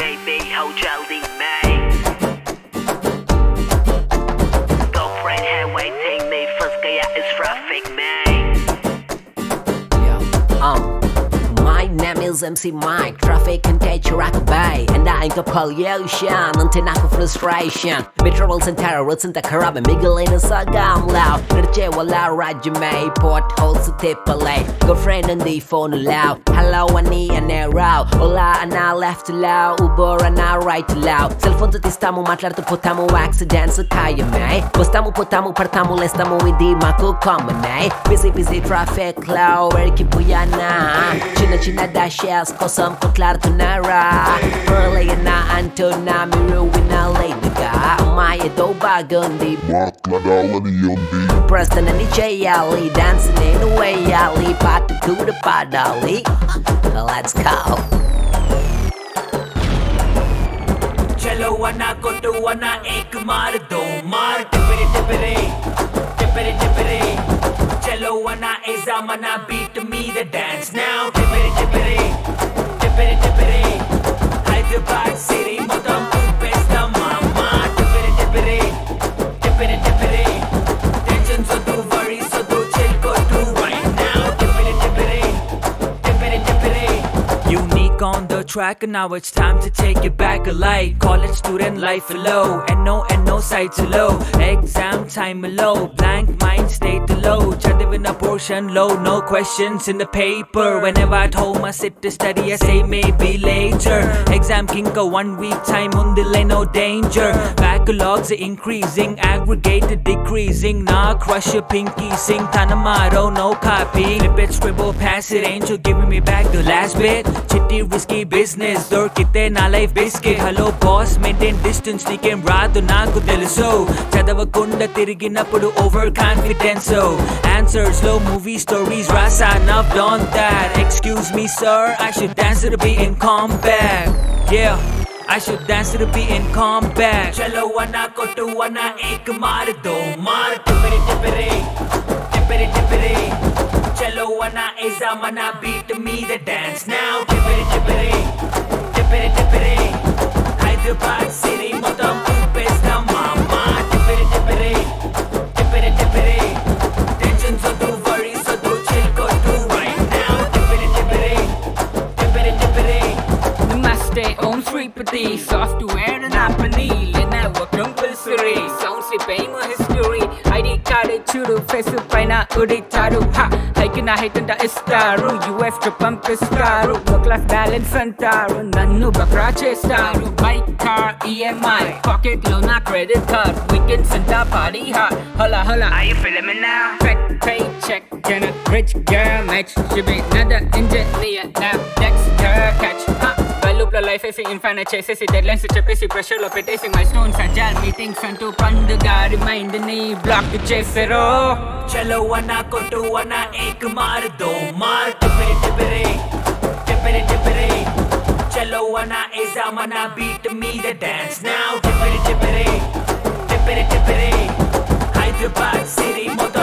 baby हो जल्दी में Girlfriend है waiting me फंस गया इस traffic में My name is MC Mike. Traffic can catch you rock bay, and I ain't a pollution until I can frustration. Metropolis and terrorists in the Caribbean, Miguel in a sagam loud. Nurche wala rajame, potholes to tip a late. Girlfriend on the phone loud. Hello, I need an arrow. Hola, and I left loud. Uber and I right loud. Cell phone to tistamo matlar to potamo accidents to kaya me. Postamo potamo partamo lestamo with the mako common eh. Busy traffic cloud. Where keep puyana. China dashes kosam ko clar tunara. Early na antona miru wina lady ga. My do bagundi. Mark Nadal and Yundi. Preston and DJ Ali dancing in the way Ali part to the padali. Let's go. चलो वना को तो वना एक मार दो मार टिपरे टिपरे टिपरे टिपरे चलो वना ऐसा मना beat me the dance now Tipre Tipre Tipre Tipre Hyderabad city मोतम पेस्टा mama Tipre Tipre Tipre Tipre tension so do worry so do chill go do right now Tipre Tipre Tipre Tipre Unique on the track and now it's time to take it back a light college student life low and no sights low exam time low blank mind state low chadivina portion low no questions in the paper whenever at home I sit to study I say maybe later exam kinka 1 week time undile no danger backlogs are increasing aggregated decreasing na crush your pinky sing tanamaro no copy flip it scribble pass it angel giving me back the last bit chitty risky business dorkite na life biscuit hello boss maintain distance nikem raadu naaku telusu chadavakunda tiriginappudu overconfidence so answers low movie stories rasa enough on that excuse me sir I should dance to be in combat yeah I should dance to be in combat chalo wana ko tu wana ek maar do maar tipere tipere tipere tipere chalo wana ऐसा मना beat me the dance now tipere tipere tipere tipere Hyderabad city motam pesta mama tipere tipere tipere tipere tension so do worry so do chill go do right now tipere tipere tipere tipere Namaste Om Sri Pati software and company Lenovo compulsory sound si paying history ID card churu face paina uditaru ha hikina hitanda istaru UF to pump istaru work life balance antaru nannu bakra chestaru bike car EMI pocket loan credit card weekend santa party hard hola are you feeling me now fat paycheck can a rich girl match should be another engineer now Dexter catch loop la life is infinite chases deadlines చెప్పేసి pressure లో పెట్టేసి my stones agile meetings అంటూ పండుగ remind ని block చేసారో चलो वना को तो वना एक मार दो मार टिपरे टिपरे टिपरे टिपरे चलो वना ऐसा मना beat me the dance now Tipre Tipre Tipre Tipre Hyderabad city